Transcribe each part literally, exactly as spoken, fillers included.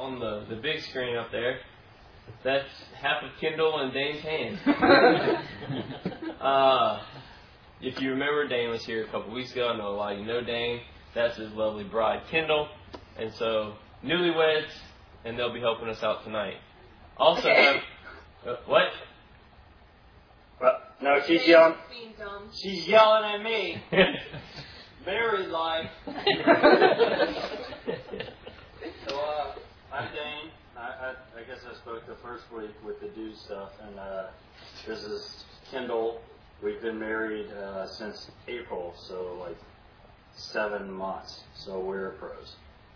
on the, the big screen up there, that's half of Kendall and Dane's hand. uh, if you remember, Dane was here a couple weeks ago. I know a lot of you know Dane. That's his lovely bride, Kendall. And so, newlyweds, and they'll be helping us out tonight. Also, have, uh, what? Well, no, she's yelling. She's yelling at me. Married life. So, uh, I'm Dane. I, I, I guess I spoke the first week with the dude stuff, and uh, this is Kendall. We've been married uh, since April, so like seven months. So we're pros.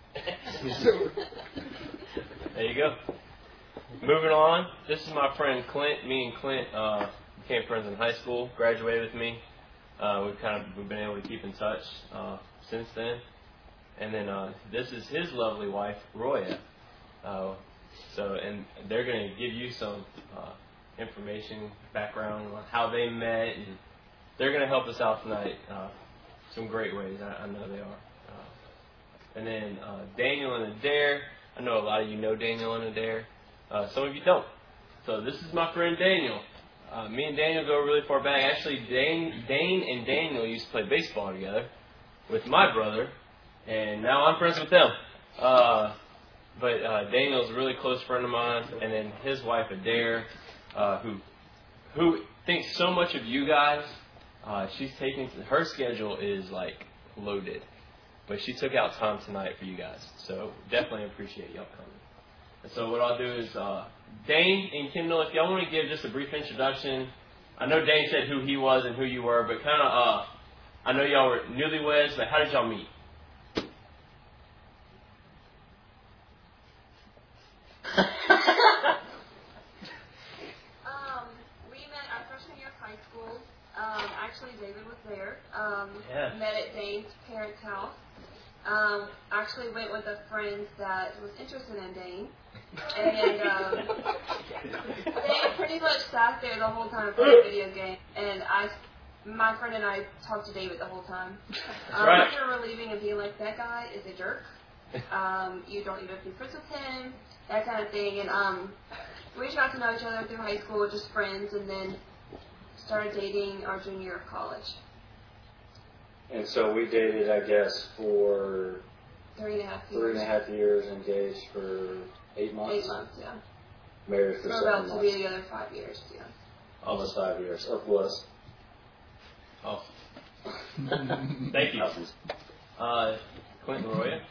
There you go. Moving on, this is my friend Clint. Me and Clint uh, became friends in high school, graduated with me. Uh, we've kind of we've been able to keep in touch uh, since then. And then uh, this is his lovely wife, Roya. Uh, so, and they're going to give you some uh, information, background on how they met, and they're going to help us out tonight. Uh, some great ways, I, I know they are. Uh, and then uh, Daniel and Adair. I know a lot of you know Daniel and Adair. Uh, some of you don't. So this is my friend Daniel. Uh, me and Daniel go really far back. Actually, Dane, Dane and Daniel used to play baseball together with my brother, and now I'm friends with them. Uh, but uh, Daniel's a really close friend of mine, and then his wife Adair, uh, who who thinks so much of you guys. Uh, she's taking her schedule is like loaded, but she took out time tonight for you guys. So definitely appreciate y'all coming. And so what I'll do is, uh, Dane and Kendall, if y'all want to give just a brief introduction. I know Dane said who he was and who you were, but kind of, uh, I know y'all were newlyweds, but how did y'all meet? um, we met our freshman year of high school. Um, actually, David was there. Um, yeah. Met at Dane's parents' house. Um, actually went with a friend that was interested in Dane. And um, they pretty much sat there the whole time playing a video game. And I, my friend and I talked to David the whole time. Um, right. We were leaving and being like, that guy is a jerk. Um, you don't even be friends with him. That kind of thing. And um, we just got to know each other through high school, just friends, and then started dating our junior year of college. And so we dated, I guess, for Three and a half years. three and a half years, engaged for eight months. Eight months, yeah. Married for We're seven about months. to be together five years, yeah. Almost five years. Or was. Oh. Thank you. Uh, Clint and Roya.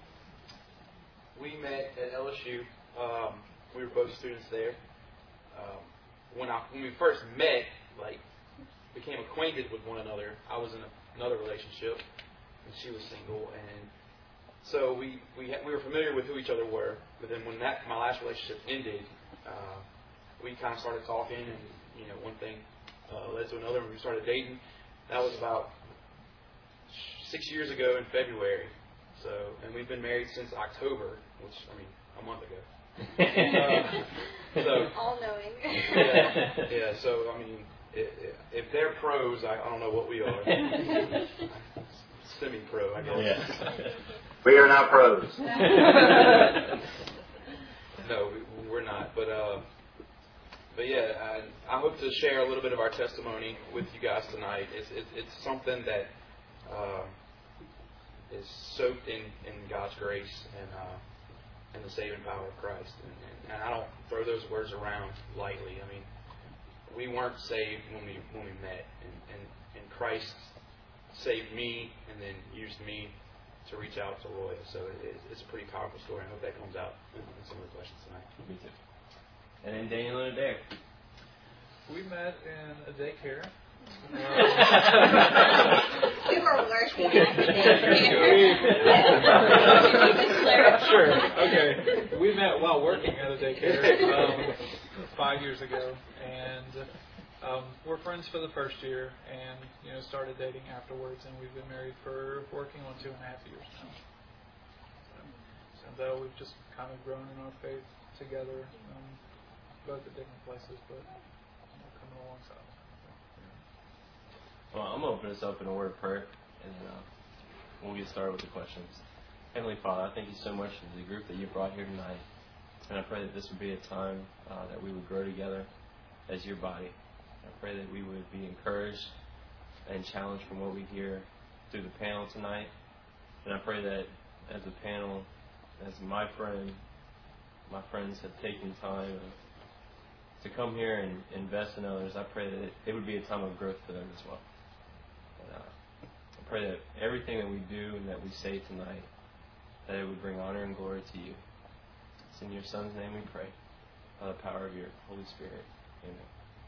We met at L S U. Um, we were both students there. Um, when I when we first met, like, became acquainted with one another. I was in a, another relationship, and she was single, and so we we ha- we were familiar with who each other were. But then when that my last relationship ended, uh, we kind of started talking, and you know, one thing uh, led to another, and we started dating. That was about six years ago in February. So, and we've been married since October, which I mean, a month ago. uh, so all knowing. yeah, yeah. So I mean. If they're pros, I don't know what we are. Semi-pro, I guess. Yeah. We are not pros. No, we're not. But uh, but yeah, I, I hope to share a little bit of our testimony with you guys tonight. It's it's, it's something that uh, is soaked in, in God's grace and uh, and the saving power of Christ. And, and, and I don't throw those words around lightly. I mean, we weren't saved when we when we met, and, and, and Christ saved me and then used me to reach out to Roy. So it, it's a pretty powerful story. I hope that comes out in, in some of the questions tonight. Me too. And then Daniel and Adair. We met in a daycare. We were working at the daycare. Sure. Okay. We met while working at a daycare um, five years ago, and um, we're friends for the first year, and you know started dating afterwards, and we've been married for working on two and a half years now. So, and uh, we've just kind of grown in our faith together, um, both at different places, but you know, coming alongside. Well, I'm going to open this up in a word of prayer, and uh, we'll get started with the questions. Heavenly Father, I thank you so much for the group that you brought here tonight. And I pray that this would be a time uh, that we would grow together as your body. I pray that we would be encouraged and challenged from what we hear through the panel tonight. And I pray that as a panel, as my friend, my friends have taken time to come here and invest in others, I pray that it, it would be a time of growth for them as well. And, uh, I pray that everything that we do and that we say tonight, that it would bring honor and glory to you. It's in your Son's name we pray, by the power of your Holy Spirit. Amen.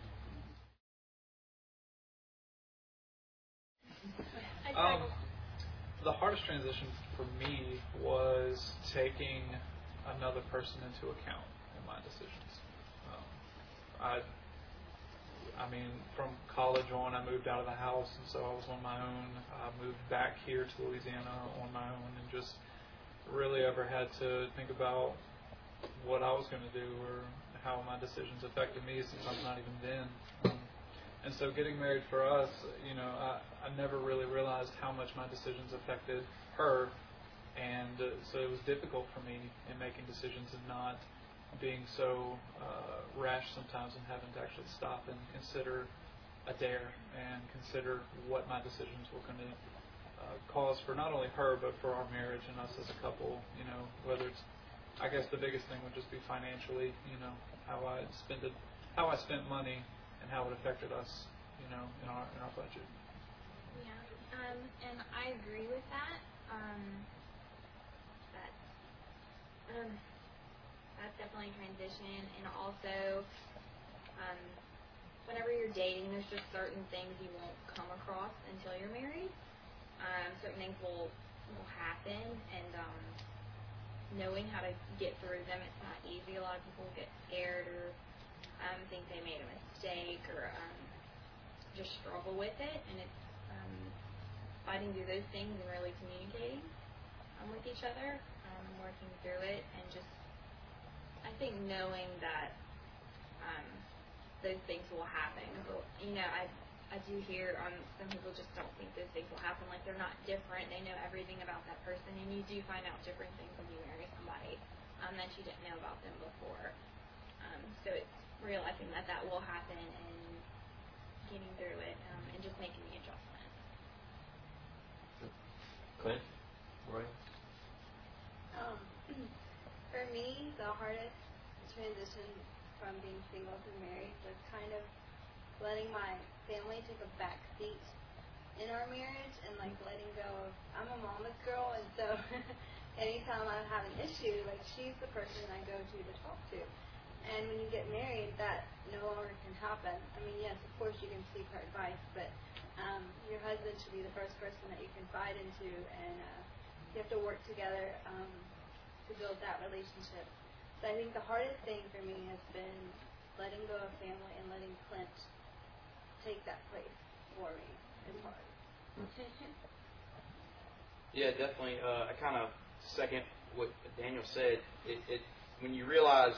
Um, the hardest transition for me was taking another person into account in my decisions. Um, I, I mean, from college on, I moved out of the house, and so I was on my own. I moved back here to Louisiana on my own, and just really ever had to think about what I was going to do or how my decisions affected me, since I'm not even then. Um, And so getting married for us, you know, I, I never really realized how much my decisions affected her. And uh, so it was difficult for me in making decisions and not being so uh, rash sometimes and having to actually stop and consider a dare and consider what my decisions were going to uh, cause for not only her but for our marriage and us as a couple. You know, whether it's, I guess the biggest thing would just be financially, you know, how I spent it, how I spent money and how it affected us, you know, in our in our budget. Yeah, um, and I agree with that. Um, that um, that's definitely a transition, and also, um, whenever you're dating, there's just certain things you won't come across until you're married. Um, certain things will will happen, and um, knowing how to get through them, it's not easy. A lot of people get scared or um, think they made a mistake or um, just struggle with it, and it's um, fighting through those things and really communicating um, with each other, um, working through it, and just I think knowing that um, those things will happen. So, you know, I I do hear um, some people just don't think those things will happen, like they're not different. They know everything about that person, and you do find out different things when you marry somebody um, that you didn't know about them before. Um, so it's realizing that that will happen and getting through it um, and just making the adjustment. Clint? Roy? Um, for me, the hardest transition from being single to married was kind of letting my family take a back seat in our marriage and like letting go of, I'm a mama's girl, and so anytime I have an issue, like she's the person I go to to talk to. And when you get married, that no longer can happen. I mean, yes, of course you can seek her advice, but um, your husband should be the first person that you confide into, and uh, you have to work together um, to build that relationship. So I think the hardest thing for me has been letting go of family and letting Clint take that place for me. It's hard. Yeah, definitely. Uh, I kind of second what Daniel said. It, it when you realize,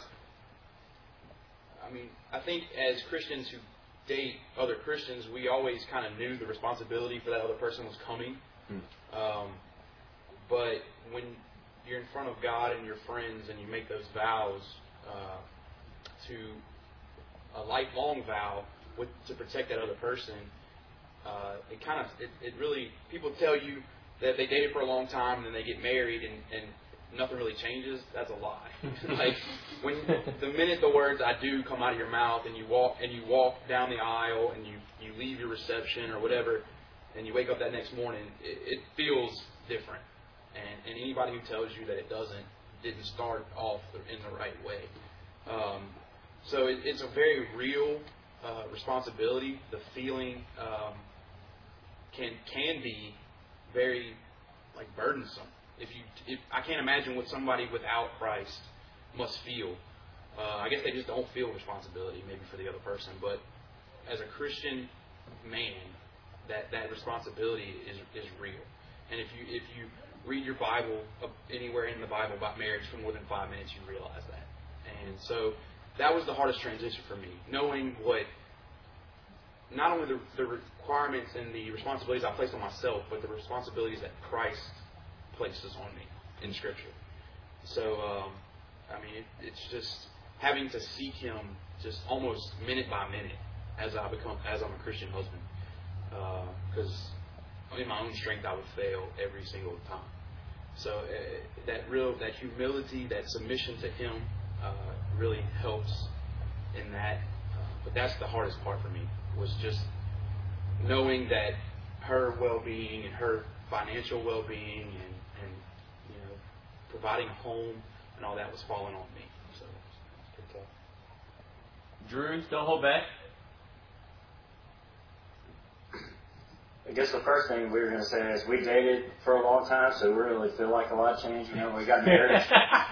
I mean, I think as Christians who date other Christians, we always kind of knew the responsibility for that other person was coming. Mm. Um, but when you're in front of God and your friends and you make those vows uh, to a lifelong vow with, to protect that other person, uh, it kind of, it, it really, people tell you that they dated for a long time and then they get married and, and nothing really changes. That's a lie. Like when the minute the words "I do" come out of your mouth and you walk and you walk down the aisle and you, you leave your reception or whatever and you wake up that next morning, it, it feels different. And, and anybody who tells you that it doesn't didn't start off in the right way. Um, so it, it's a very real uh, responsibility. The feeling um, can can be very like burdensome. If you, if I can't imagine what somebody without Christ must feel. Uh, I guess they just don't feel responsibility maybe for the other person. But as a Christian man, that, that responsibility is is real. And if you if you read your Bible anywhere in the Bible about marriage for more than five minutes, you realize that. And so that was the hardest transition for me, knowing what not only the, the requirements and the responsibilities I placed on myself, but the responsibilities that Christ places on me. in Scripture. So, um, I mean, it, it's just having to seek Him just almost minute by minute as I become, as I'm a Christian husband. Because uh, in my own strength, I would fail every single time. So uh, that real, that humility, that submission to Him uh, really helps in that. Uh, but that's the hardest part for me, was just knowing that her well-being and her financial well-being and, and you know, providing a home and all that was falling on me. So it's pretty tough. Drew, don't hold back. I guess the first thing we were going to say is we dated for a long time, so we really feel like a lot changed, you know, when we got married.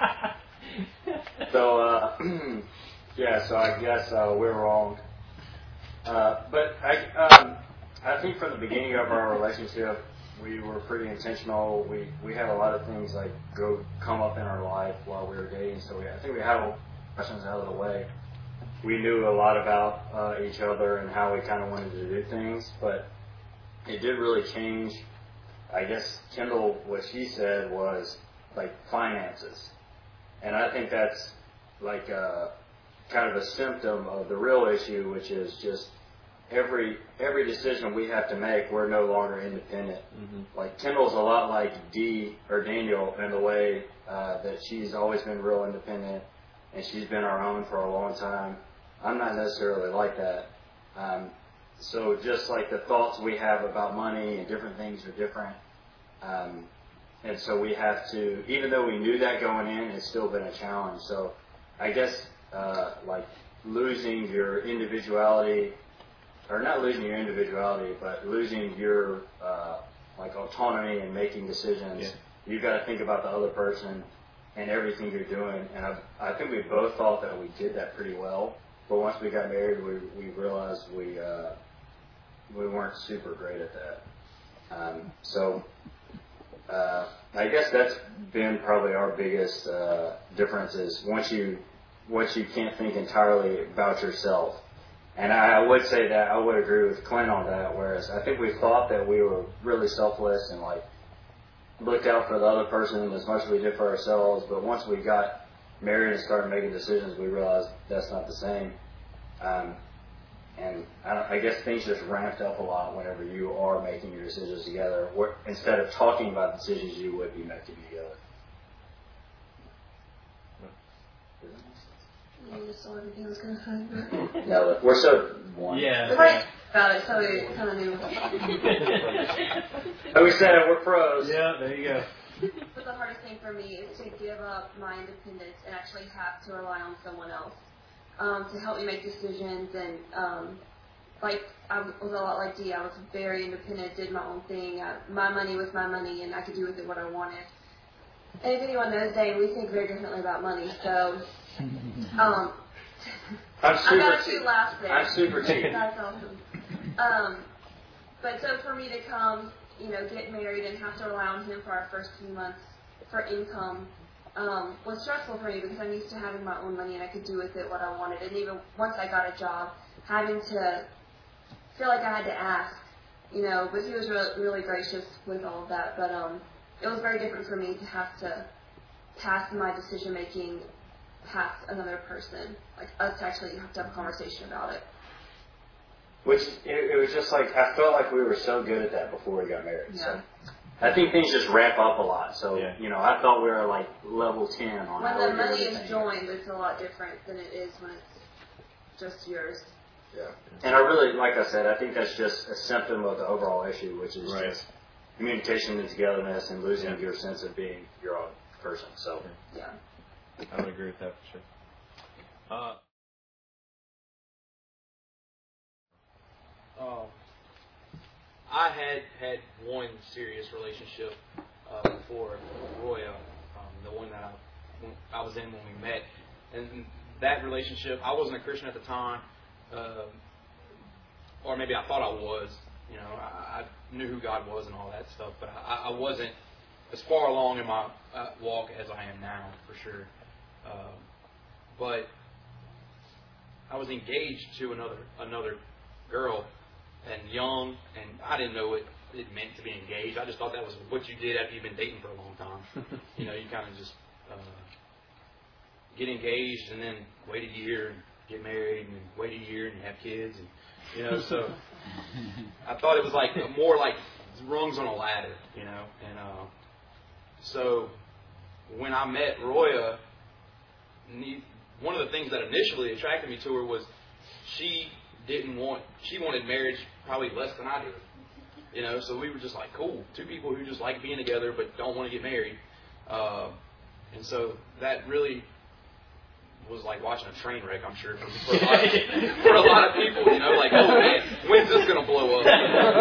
so, uh, yeah, so I guess uh, we were wrong. Uh, but I, um, I think from the beginning of our relationship, we were pretty intentional. We we had a lot of things like go come up in our life while we were dating, so we, I think we had all questions out of the way. We knew a lot about uh, each other and how we kind of wanted to do things, but it did really change. I guess Kendall, what she said was like finances, and I think that's like a, kind of a symptom of the real issue, which is just every every decision we have to make, we're no longer independent. Mm-hmm. Like Kendall's a lot like Dee or Daniel in the way uh, that she's always been real independent, and she's been our own for a long time. I'm not necessarily like that. Um, So just like the thoughts we have about money and different things are different. Um, and so we have to, even though we knew that going in, it's still been a challenge. So I guess uh, like losing your individuality, or not losing your individuality, but losing your uh, like autonomy and making decisions. Yeah. You've got to think about the other person and everything you're doing. And I, I think we both thought that we did that pretty well. But once we got married, we, we realized we uh, we weren't super great at that. Um, so uh, I guess that's been probably our biggest uh, difference is once you once you can't think entirely about yourself. And I would say that I would agree with Clint on that. Whereas I think we thought that we were really selfless and like looked out for the other person as much as we did for ourselves. But once we got married and started making decisions, we realized that's not the same. Um, and I, don't, I guess things just ramped up a lot whenever you are making your decisions together, where, instead of talking about decisions you would be making together. You just saw everything I was going to say. No, we're so one. Yeah. Right about it, so we kind of knew. Like we said, we're pros. Yeah, there you go. But the hardest thing for me is to give up my independence and actually have to rely on someone else um, to help me make decisions. And um, like I was a lot like Dee. I was very independent, did my own thing. Uh, my money was my money, and I could do with it what I wanted. And if anyone knows, Dane, we think very differently about money. So um, I'm super I got a few laughs there. I'm super cheap. That's awesome. Um, but so for me to come, you know, get married and have to rely on him for our first few months for income um, was stressful for me because I'm used to having my own money and I could do with it what I wanted. And even once I got a job, having to feel like I had to ask, you know, but he was really, really gracious with all of that. But um, it was very different for me to have to pass my decision making past another person, like us to actually have to have a conversation about it. Which, it, it was just like, I felt like we were so good at that before we got married. Yeah. So I think things just ramp up a lot. So, yeah. you know, I thought we were like level ten on when how the we money did is everything. joined, it's a lot different than it is when it's just yours. Yeah. And I really, like I said, I think that's just a symptom of the overall issue, which is right. just communication and togetherness and losing yeah. your sense of being your own person. So, yeah. I would agree with that for sure. Uh, Um, I had had one serious relationship uh, before Roya, um, the one that I, I was in when we met. And that relationship, I wasn't a Christian at the time, uh, or maybe I thought I was. You know, I, I knew who God was and all that stuff, but I, I wasn't as far along in my uh, walk as I am now, for sure. Um, but I was engaged to another another girl. And young, and I didn't know it it meant to be engaged. I just thought that was what you did after you've been dating for a long time. You know, you kind of just uh, get engaged and then wait a year and get married and wait a year and have kids. And, you know, so I thought it was like more like rungs on a ladder, you know. And uh, so when I met Roya, one of the things that initially attracted me to her was she didn't want, she wanted marriage probably less than I did. You know, so we were just like, cool, two people who just like being together but don't want to get married. Uh, and so that really was like watching a train wreck, I'm sure, for a lot of, for a lot of people, you know, like, oh man, when's this going to blow up?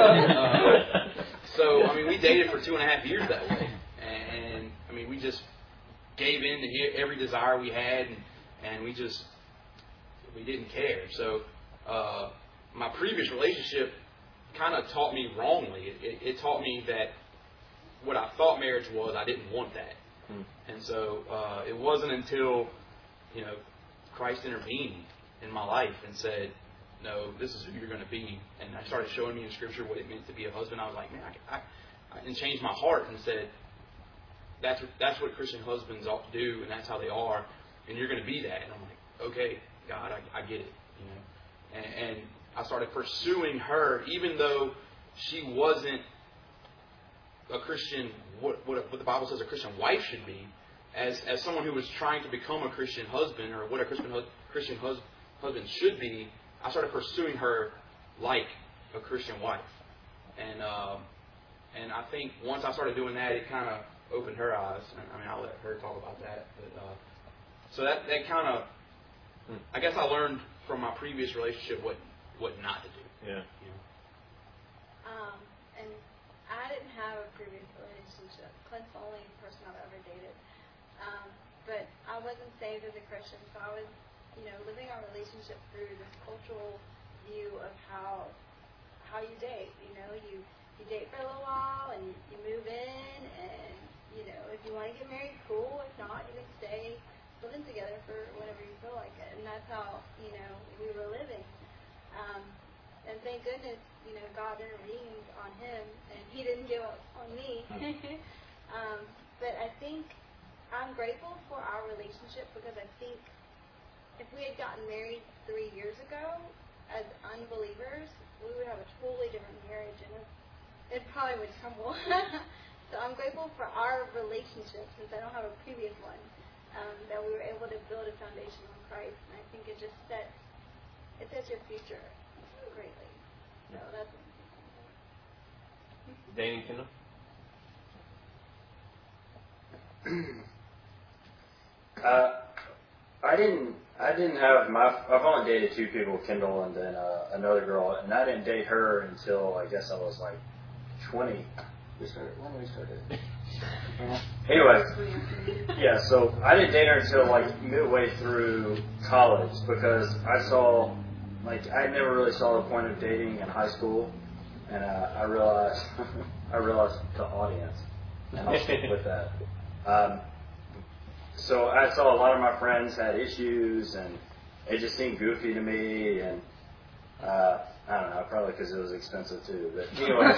Uh, so, I mean, we dated for two and a half years that way. And, I mean, we just gave in to every desire we had, and, and we just, we didn't care. So, uh, my previous relationship kind of taught me wrongly. It, it, it taught me that what I thought marriage was, I didn't want that. Hmm. And so uh, it wasn't until, you know, Christ intervened in my life and said, no, this is who you're going to be. And I started showing me in Scripture what it meant to be a husband. I was like, man, I, I, I and changed my heart and said, that's what, that's what Christian husbands ought to do, and that's how they are, and you're going to be that. And I'm like, okay, God, I, I get it. You know, and, and I started pursuing her, even though she wasn't a Christian, what, what, what the Bible says a Christian wife should be, as as someone who was trying to become a Christian husband, or what a Christian, Christian hus, husband should be. I started pursuing her like a Christian wife. And um, and I think once I started doing that, it kind of opened her eyes. I mean, I'll let her talk about that. But uh, so that, that kind of, I guess I learned from my previous relationship what what not to do. Yeah. You know? Um, and I didn't have a previous relationship. Clint's the only person I've ever dated. Um, but I wasn't saved as a Christian, so I was, you know, living our relationship through this cultural view of how how you date. You know, you you date for a little while and you, you move in, and you know, if you want to get married, cool. If not, you can stay living together for whenever you feel like it. And that's how, you know, we were living. Um, and thank goodness, you know, God intervened on him, and he didn't give up on me. um, but I think I'm grateful for our relationship, because I think if we had gotten married three years ago as unbelievers, we would have a totally different marriage, and it, it probably would crumble. So I'm grateful for our relationship, since I don't have a previous one, um, that we were able to build a foundation on Christ, and I think it just sets it sets your future greatly. So that's what I'm thinking. Danny Kendall? uh, I didn't. I didn't have my. I've only dated two people, Kendall and then uh, another girl, and I didn't date her until I guess I was like twenty. We started. When did we start dating? Anyway, yeah. So I didn't date her until like midway through college, because I saw, like, I never really saw the point of dating in high school, and uh, I realized, I realized the audience, and I'll stick with that. Um, So I saw a lot of my friends had issues, and it just seemed goofy to me, and uh, I don't know, probably because it was expensive too. But anyway,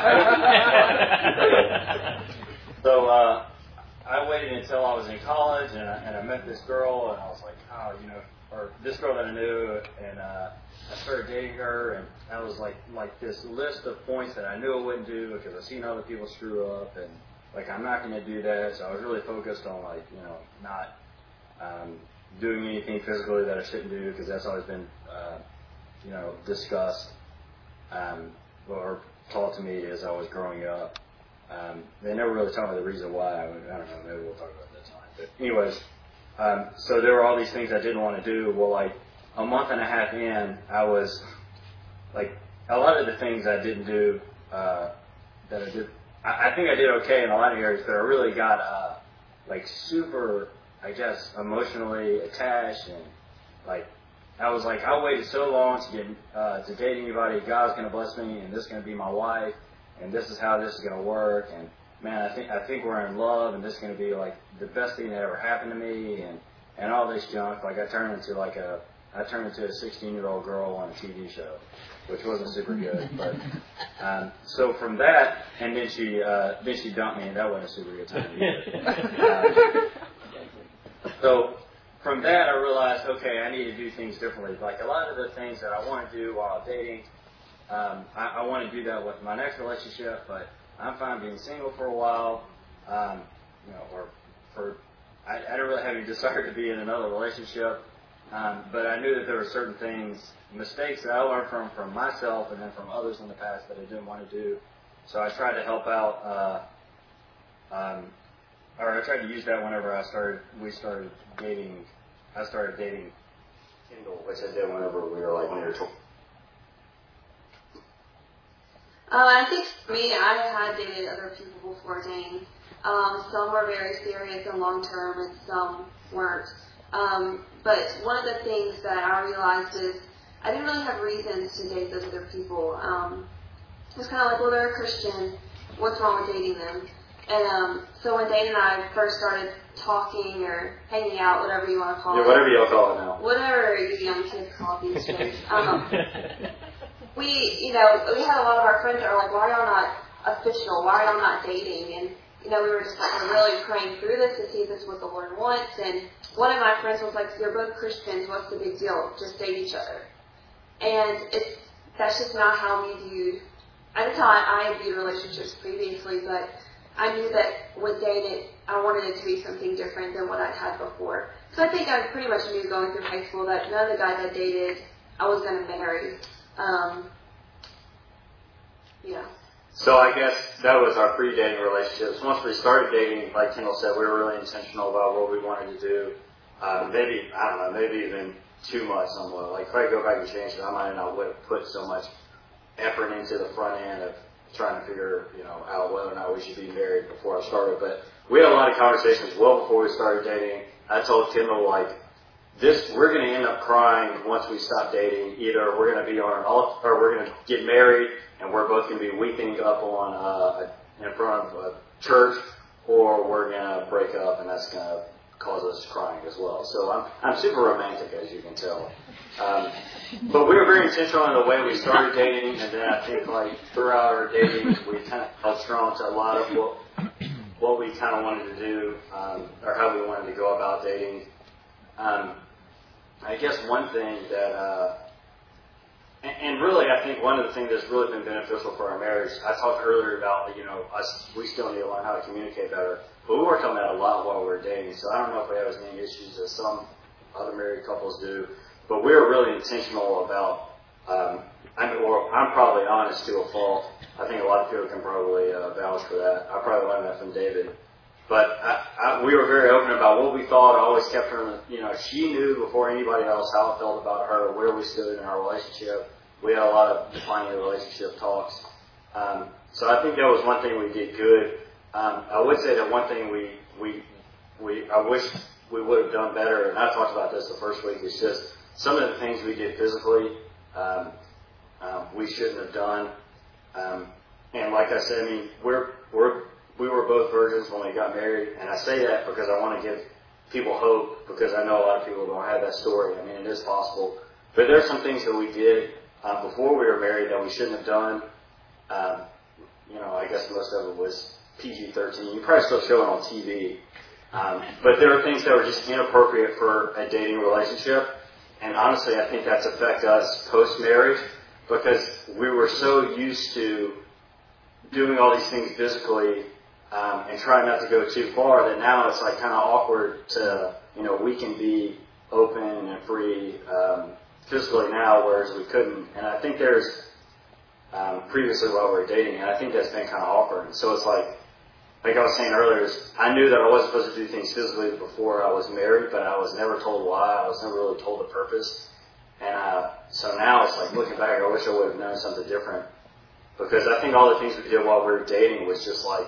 so uh, I waited until I was in college, and I, and I met this girl, and I was like, oh, you know, or this girl that I knew, and uh, I started dating her, and I was like, like this list of points that I knew I wouldn't do because I've seen other people screw up, and like, I'm not going to do that. So I was really focused on, like, you know, not um, doing anything physically that I shouldn't do, because that's always been, uh, you know, discussed um, or taught to me as I was growing up. Um, they never really told me the reason why. I, I don't know. Maybe we'll talk about that time. But anyways, um, so there were all these things I didn't want to do. Well, like, a month and a half in, I was, like, a lot of the things I didn't do uh, that I did, I think I did okay in a lot of areas, but I really got, uh, like, super, I guess, emotionally attached, and, like, I was like, I waited so long to get, uh, to date anybody. God's going to bless me, and this is going to be my wife, and this is how this is going to work, and, man, I think, I think we're in love, and this is going to be, like, the best thing that ever happened to me, and, and all this junk. Like, I turned into, like, a, I turned into a sixteen-year-old girl on a T V show, which wasn't super good. But um, so from that, and then she uh, then she dumped me, and that wasn't a super good time either. uh, so from that, I realized, okay, I need to do things differently. Like a lot of the things that I want to do while dating, um, I, I want to do that with my next relationship, but I'm fine being single for a while, um, you know, or for I, I don't really have any desire to be in another relationship. Um, but I knew that there were certain things, mistakes that I learned from from myself and then from others in the past that I didn't want to do. So I tried to help out, uh, um, or I tried to use that whenever I started. We started dating. I started dating Kendall, which I did whenever we were like near twelve. Uh, I think for me, I had dated other people before Dane. Um, some were very serious and long term, and some weren't. Um, but one of the things that I realized is I didn't really have reasons to date those other people. Um, it was kind of like, well, they're a Christian. What's wrong with dating them? And um, so when Dane and I first started talking or hanging out, whatever you want to call Yeah, it. whatever y'all call it now. Whatever you young kids call it these days. Um, we, you know, we had a lot of our friends that were like, why are y'all not official? Why are y'all not dating? And you know, we were just like, we're really praying through this to see if this is what the Lord wants. And one of my friends was like, you're both Christians. What's the big deal? Just date each other. And it's that's just not how we viewed. At the time, I had viewed relationships previously, but I knew that with dating, I wanted it to be something different than what I'd had before. So I think I pretty much knew going through high school that none of the guys I dated, I was going to marry. Um, yeah. So I guess that was our pre-dating relationships. Once we started dating, like Kendall said, we were really intentional about what we wanted to do. Uh, maybe, I don't know, maybe even too much somewhat. Like if I go back and change it, I might not would have put so much effort into the front end of trying to figure, you know, out whether or not we should be married before I started. But we had a lot of conversations well before we started dating. I told Kendall, like, this, we're going to end up crying once we stop dating. Either we're going to be on an altar, or we're going to get married, and we're both going to be weeping up on uh, in front of a church, or we're going to break up, and that's going to cause us crying as well. So I'm I'm super romantic, as you can tell. Um, but we were very intentional in the way we started dating, and then I think like throughout our dating, we kind of held strong to a lot of what what we kind of wanted to do, um, or how we wanted to go about dating. Um, I guess one thing that, uh, and, and really I think one of the things that's really been beneficial for our marriage, I talked earlier about, you know, us, we still need to learn how to communicate better, but we worked on that a lot while we were dating, so I don't know if we have as many issues as some other married couples do, but we were really intentional about, um, I mean, well, I'm probably honest to a fault. I think a lot of people can probably uh, vouch for that. I probably learned that from David. But I, I, we were very open about what we thought. I always kept her in the, you know, she knew before anybody else how I felt about her, where we stood in our relationship. We had a lot of defining relationship talks. Um, so I think that was one thing we did good. Um, I would say that one thing we, we, we, I wish we would have done better, and I talked about this the first week, is just some of the things we did physically, um, um, we shouldn't have done. Um, and like I said, I mean, we're, we're, we were both virgins when we got married, and I say that because I want to give people hope, because I know a lot of people don't have that story. I mean, it is possible. But there are some things that we did uh, before we were married that we shouldn't have done. Um, you know, I guess most of it was P G thirteen. You probably still show it on T V. Um, but there are things that were just inappropriate for a dating relationship. And honestly, I think that's affected us post-marriage, because we were so used to doing all these things physically, Um, and try not to go too far, that now it's like kind of awkward to, you know, we can be open and free um, physically now, whereas we couldn't. And I think there's, um, previously while we were dating, and I think that's been kind of awkward. So it's like, like I was saying earlier, is I knew that I wasn't supposed to do things physically before I was married, but I was never told why. I was never really told the purpose. And uh, so now it's like, looking back, I wish I would have known something different. Because I think all the things we did while we were dating was just like,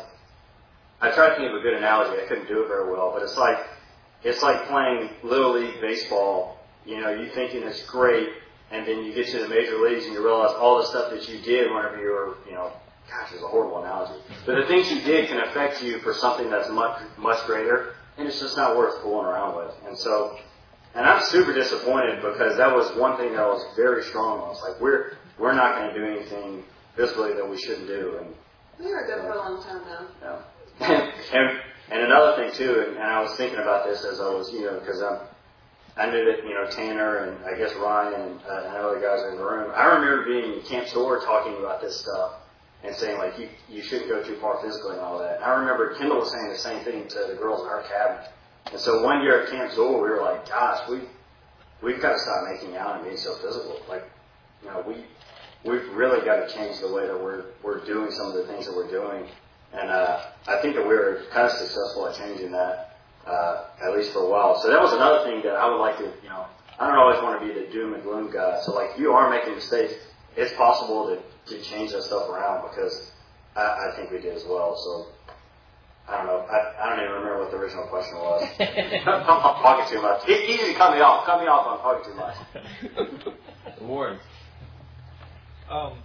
I tried to think of a good analogy. I couldn't do it very well, but it's like it's like playing Little League baseball. You know, you thinking it's great, and then you get to the major leagues and you realize all the stuff that you did whenever you were, you know, gosh, it's a horrible analogy. But the things you did can affect you for something that's much much greater, and it's just not worth fooling around with. And so, And I'm super disappointed because that was one thing that I was very strong on. It's like, we're we're not going to do anything physically that we shouldn't do. And We were good for a long time, though. yeah. and, and another thing, too, and, and I was thinking about this as I was, you know, because I'm, I knew that, you know, Tanner and I guess Ryan and, uh, and other guys in the room. I remember being in Camp Store talking about this stuff and saying, like, you, you shouldn't go too far physically and all that. And I remember Kendall was saying the same thing to the girls in our cabin. And so one year at Camp Zoll, we were like, gosh, we, we've got to stop making out and being so physical. Like, you know, we, we've really got to change the way that we're, we're doing some of the things that we're doing. And uh, I think that we were kind of successful at changing that, uh, at least for a while. So that was another thing that I would like to, you know, I don't always want to be the doom and gloom guy. So, like, if you are making mistakes, it's possible to, to change that stuff around, because I, I think we did as well. So, I don't know. I, I don't even remember what the original question was. I'm, I'm talking too much. It's easy to cut me off. Cut me off if I'm talking too much. Awards. Um,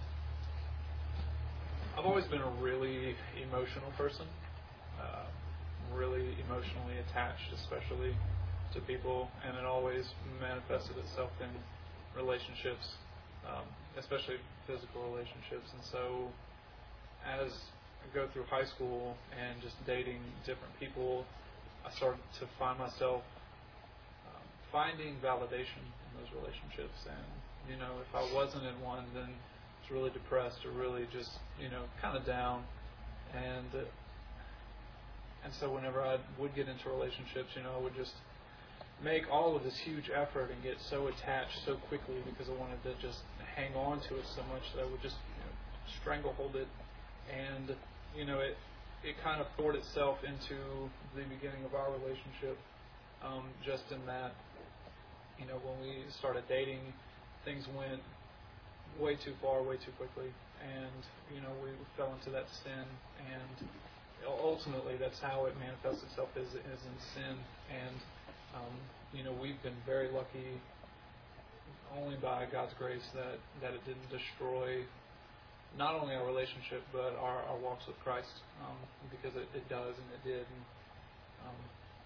I've always been a really emotional person, uh, really emotionally attached, especially to people, and it always manifested itself in relationships, um, especially physical relationships. And so, as I go through high school and just dating different people, I started to find myself um, finding validation in those relationships. And, you know, if I wasn't in one, then I was really depressed or really just, you know, kind of down. And uh, and so whenever I would get into relationships, you know, I would just make all of this huge effort and get so attached so quickly because I wanted to just hang on to it so much that I would just, you know, stranglehold it. And you know, it it kind of poured itself into the beginning of our relationship, um, just in that, you know, when we started dating, things went way too far, way too quickly, and, you know, we fell into that sin, and ultimately that's how it manifests itself, is, is in sin. And, um, you know, we've been very lucky, only by God's grace, that, that it didn't destroy not only our relationship, but our, our walks with Christ, um, because it, it does, and it did. And, um,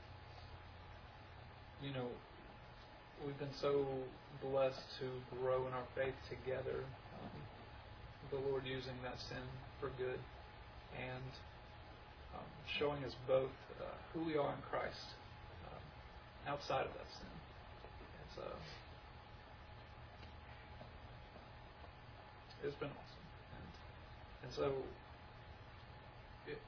you know, we've been so blessed to grow in our faith together, um, the Lord using that sin for good, and um, showing us both uh, who we are in Christ um, outside of that sin. It's, uh, it's been awesome. And so, it,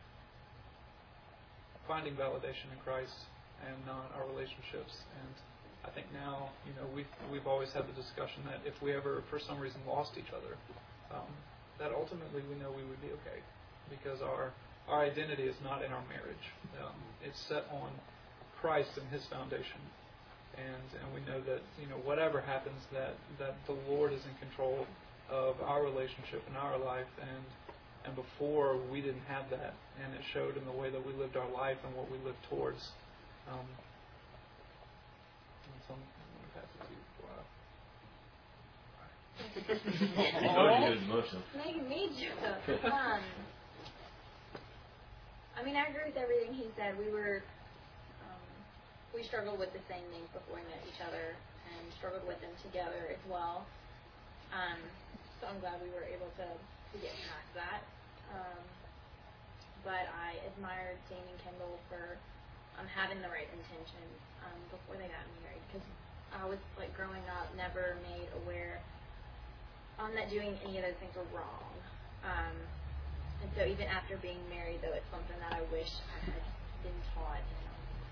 finding validation in Christ and not our relationships. And I think now, you know, we've, we've always had the discussion that if we ever, for some reason, lost each other, um, that ultimately we know we would be okay, because our our identity is not in our marriage. Um, it's set on Christ and His foundation. And and we know that, you know, whatever happens, that, that the Lord is in control of our relationship and our life, and and before we didn't have that, and it showed in the way that we lived our life and what we lived towards. Um, and so I'm going to pass it to you before I... You told you he was emotional. Making me joke. Um, I mean, I agree with everything he said. We were, um, we struggled with the same things before we met each other, and struggled with them together as well. Um, So I'm glad we were able to, to get past that. Um, but I admired Dane and Kendall for um, having the right intentions um, before they got married. Because I was, like, growing up, never made aware um, that doing any of those things were wrong. Um, and so even after being married, though, it's something that I wish I had been taught. And,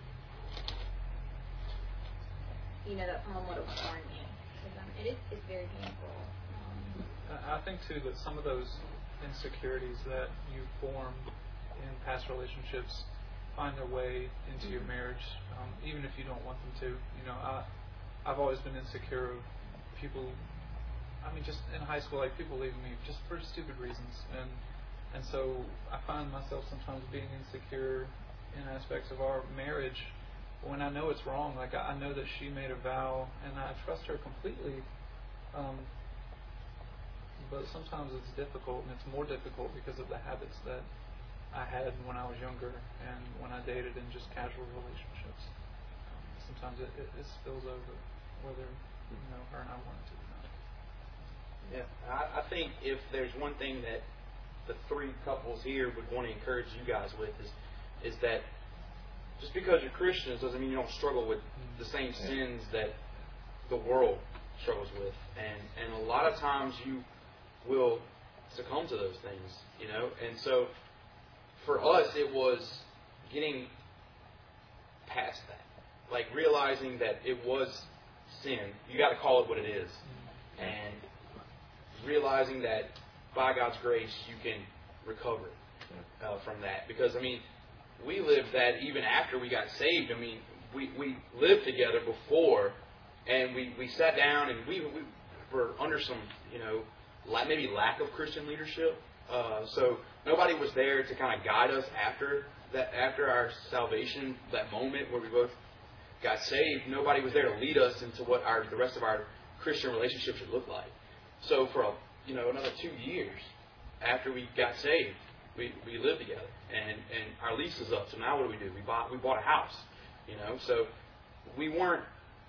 you know, that someone would have warned me. Because um, it is it's very painful. I think, too, that some of those insecurities that you form in past relationships find their way into your marriage, um, even if you don't want them to. You know, I, I've always been insecure of people, I mean, just in high school, like, people leaving me just for stupid reasons. And and so I find myself sometimes being insecure in aspects of our marriage when I know it's wrong. Like, I, I know that she made a vow, and I trust her completely. Um, But sometimes it's difficult, and it's more difficult because of the habits that I had when I was younger and when I dated in just casual relationships. Um, sometimes it, it, it spills over, whether you know her and I want to or not. Yeah, I, I think if there's one thing that the three couples here would want to encourage you guys with is is that just because you're Christians doesn't mean you don't struggle with the same sins that the world struggles with, and and a lot of times you will succumb to those things, you know. And so for us, it was getting past that, like realizing that it was sin. You got to call it what it is, and realizing that by God's grace you can recover uh, from that. Because I mean, we lived that even after we got saved. I mean, we we lived together before, and we, we sat down and we, we were under some, you know, maybe lack of Christian leadership. Uh, so nobody was there to kind of guide us after that, after our salvation, that moment where we both got saved. Nobody was there to lead us into what our the rest of our Christian relationship should look like. So for a, you know another two years after we got saved, we, we lived together, and, and our lease is up. So now what do we do? We bought we bought a house, you know. So we weren't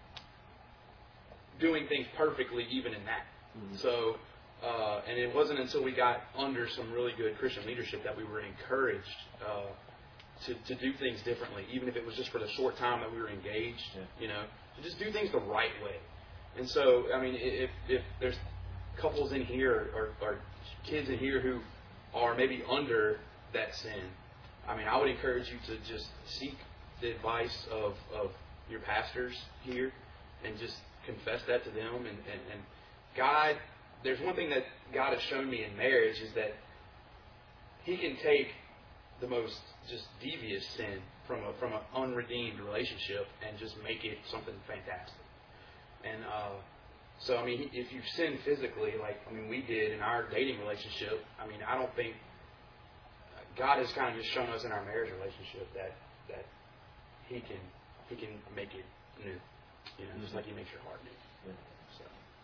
doing things perfectly even in that. Mm-hmm. So. Uh, and it wasn't until we got under some really good Christian leadership that we were encouraged uh, to, to do things differently, even if it was just for the short time that we were engaged, yeah. you know, to just do things the right way. And so, I mean, if, if there's couples in here or, or kids in here who are maybe under that sin, I mean, I would encourage you to just seek the advice of, of your pastors here and just confess that to them. And, and, and God... There's one thing that God has shown me in marriage is that He can take the most just devious sin from a from an unredeemed relationship and just make it something fantastic. And uh, so, I mean, if you've sinned physically, like I mean we did in our dating relationship, I mean, I don't think God has kind of just shown us in our marriage relationship that that He can He can make it new, you know, just like He makes your heart new. Yeah. So.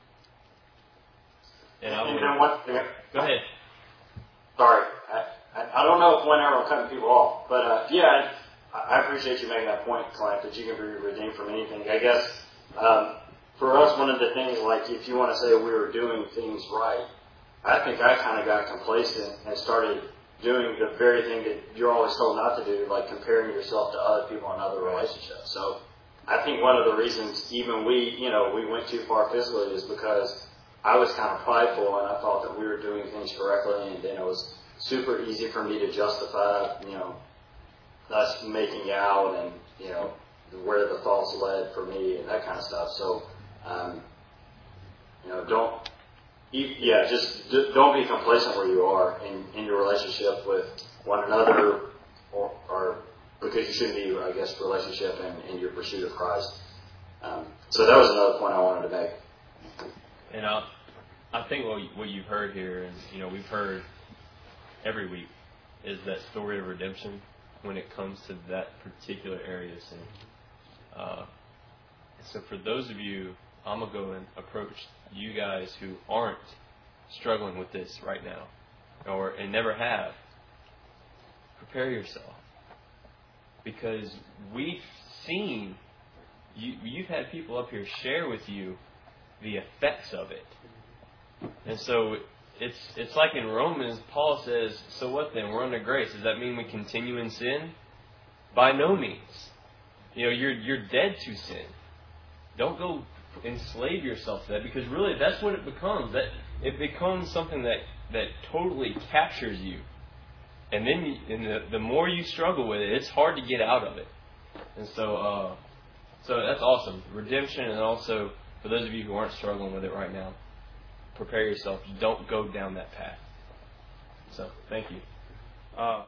And, and then one thing. Go ahead. Sorry, I, I, I don't know if whenever I'm cutting people off, but uh, yeah, I, I appreciate you making that point, Clint, that you can be redeemed from anything. I guess um, for us, one of the things, like if you want to say we were doing things right, I think I kind of got complacent and started doing the very thing that you're always told not to do, like comparing yourself to other people in other relationships. So I think one of the reasons even we, you know, we went too far physically is because I was kind of prideful, and I thought that we were doing things correctly, and then it was super easy for me to justify, you know, us making out and, you know, where the thoughts led for me and that kind of stuff. So, um, you know, don't, yeah, just don't be complacent where you are in, in your relationship with one another, or, or because you shouldn't be, I guess, relationship in, in your pursuit of Christ. Um, so that was another point I wanted to make. And I, I think what, what you've heard here, and you know, we've heard every week, is that story of redemption when it comes to that particular area of sin. Uh, so for those of you, I'm going to go and approach you guys who aren't struggling with this right now, or and never have. Prepare yourself. Because we've seen, you, you've had people up here share with you the effects of it. And so it's it's like in Romans, Paul says, so what then? We're under grace. Does that mean we continue in sin? By no means. You know, you're you're dead to sin. Don't go enslave yourself to that, because really that's what it becomes. That it becomes something that, that totally captures you. And then you, and the, the more you struggle with it, it's hard to get out of it. And so uh, so that's awesome. Redemption, and also for those of you who aren't struggling with it right now, prepare yourself. Don't go down that path. So, thank you. Uh,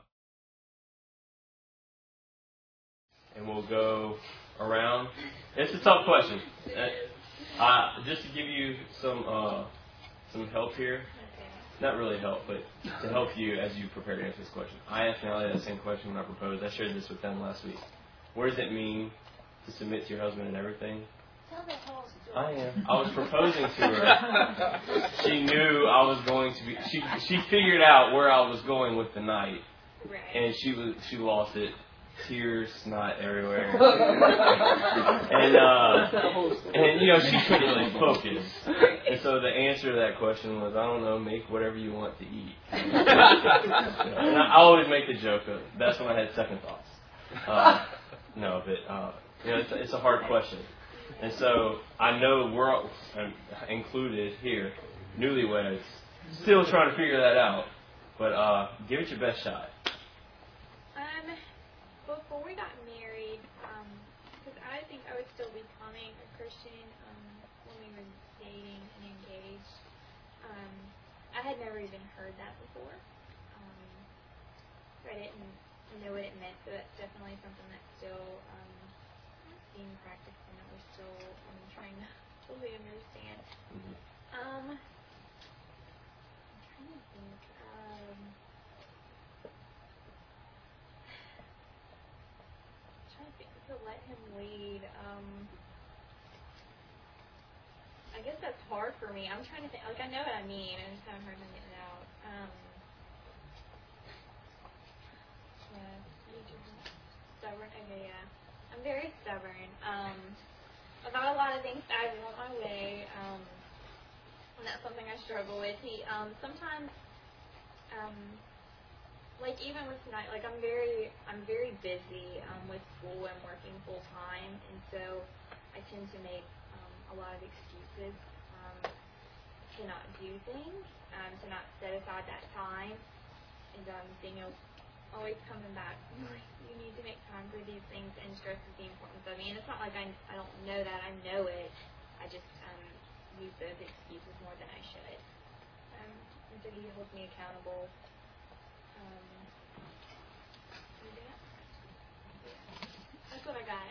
and we'll go around. It's a tough question. Uh, just to give you some uh, some help here. Not really help, but to help you as you prepare to answer this question. I asked Natalie that same question when I proposed. I shared this with them last week. What does it mean to submit to your husband and everything? I am. I was proposing to her. She knew I was going to be. She she figured out where I was going with the night, right. and she was she lost it tears, snot everywhere. and, uh, and, you know, she couldn't really focus. And so the answer to that question was, I don't know, make whatever you want to eat. And I always make the joke of, that's when I had second thoughts. Uh, no, but, uh, you know, it's, it's a hard question. And so I know we're all, uh, included here, newlyweds, still trying to figure that out. But uh, give it your best shot. Um, before we got married, because I think I was still becoming a Christian um, when we were dating and engaged. Um, I had never even heard that before. Um, so I didn't know what it meant, so that's definitely something that's still um, being practiced and that we're still um, trying to fully understand. Mm-hmm. Um, I'm trying to think. Um, I'm trying to think to let him lead. Um, I guess that's hard for me. I'm trying to think. Like I know what I mean. I just haven't heard him get it out. Um, yeah, stubborn. Okay, yeah. I'm very stubborn. Um, about a lot of things I want my way. Um, and that's something I struggle with. He um, sometimes. Um, like even with tonight, like I'm very, I'm very busy um, with school and working full time, and so I tend to make um, a lot of excuses um, to not do things, um, to not set aside that time, and um, you know, always coming back. You need to make time for these things, and stresses the importance of me. And it's not like I, I don't know that, I know it. I just um, use those excuses more than I should. Um, and so he holds me accountable. Um, yeah. That's what I got.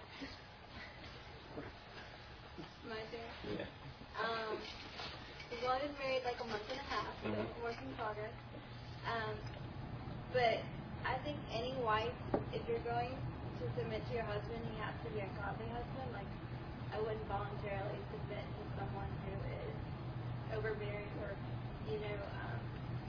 My turn? Yeah. Um, well, I was married like a month and a half, so Mm-hmm. I'm work in progress. Um, but I think any wife, if you're going to submit to your husband, he has to be a godly husband. Like, I wouldn't voluntarily submit to someone who is overbearing or, you know, um,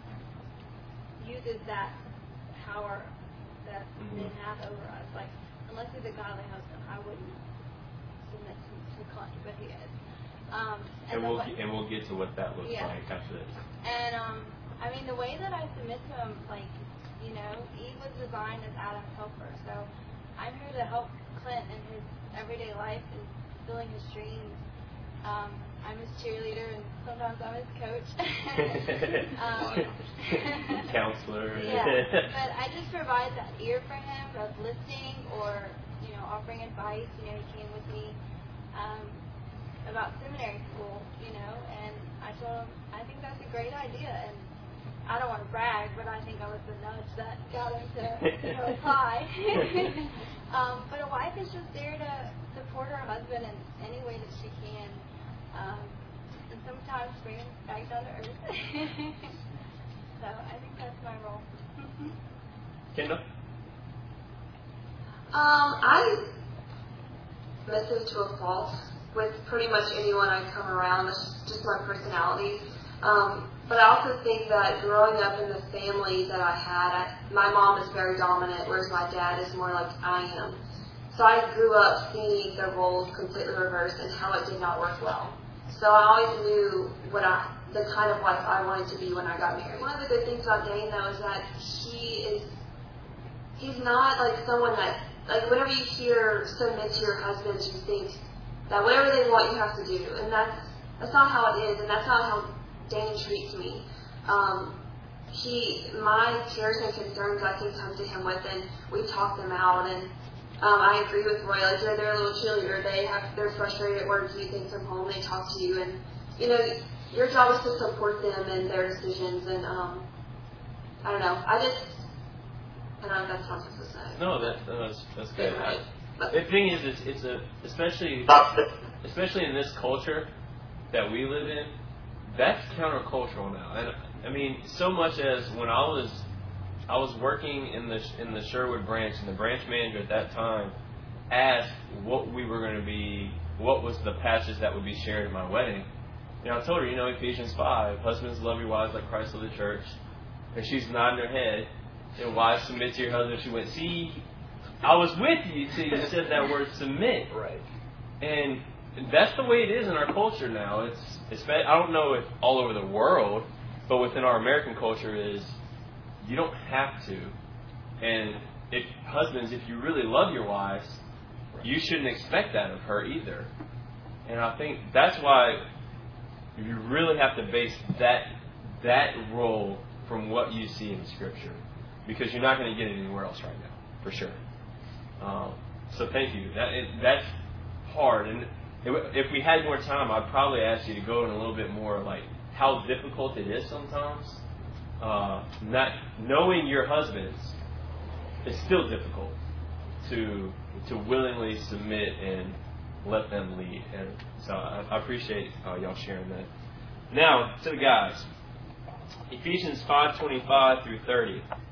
uses that power that Mm-hmm. men have over us. Like, unless he's a godly husband, I wouldn't submit to, to Clint, but he is. Um, And, and we'll the, get, and we'll get to what that looks Yeah. like after this. and um, I mean, the way that I submit to him, like, you know, Eve was designed as Adam's helper. So I'm here to help Clint in his everyday life and fulfilling his dreams. Um, I'm his cheerleader, and sometimes I'm his coach. um, Counselor. yeah, but I just provide that ear for him of listening or, you know, offering advice. You know, he came with me um, about seminary school, you know, and I told him, I think that's a great idea. And I don't want to brag, but I think I was the nudge that got him to, you know, apply. um, but a wife is just there to support her husband in any way that she can. Um, and sometimes bring him back down to earth. So I think that's my role. Kendall? Um, I submissive to a fault with pretty much anyone I come around. That's just my personality. Um, but I also think that growing up in the family that I had, I, my mom is very dominant, whereas my dad is more like I am. So I grew up seeing the roles completely reversed and how it did not work well. So I always knew what I, the kind of wife I wanted to be when I got married. One of the good things about Dane, though, is that he is, he's not like someone that, like whenever you hear submit to your husband, you think that whatever they want, you have to do. And that's, that's not how it is, and that's not how Dane treats me. Um, he, my cares and concerns I can come to him with, and we talk them out, and Um, I agree with Roy. Like they're their little cheerleader. They have they're frustrated at work. You think from home. They talk to you, and you know your job is to support them in their decisions. And um, I don't know. I just I don't know if that's not supposed to say. No, that, that's that's good. Right. I, the thing is, it's, it's a especially especially in this culture that we live in. That's countercultural now, and I mean so much as when I was. I was working in the in the Sherwood branch, and the branch manager at that time asked what we were going to be, what was the passage that would be shared at my wedding. And I told her, you know, Ephesians five, husbands love your wives like Christ loved the church. And she's nodding her head. And wives submit to your husband. She went, see, I was with you till you said that word submit. Right. And that's the way it is in our culture now. It's, it's I don't know if all over the world, but within our American culture is you don't have to. And if husbands, if you really love your wives, you shouldn't expect that of her either. And I think that's why you really have to base that that role from what you see in Scripture, because you're not going to get it anywhere else right now, for sure. Um, so thank you. That it, that's hard, and if, if we had more time, I'd probably ask you to go in a little bit more like how difficult it is sometimes. Uh, not knowing your husbands is still difficult to to willingly submit and let them lead, and so I, I appreciate uh, y'all sharing that. Now to the guys, Ephesians five twenty-five through thirty.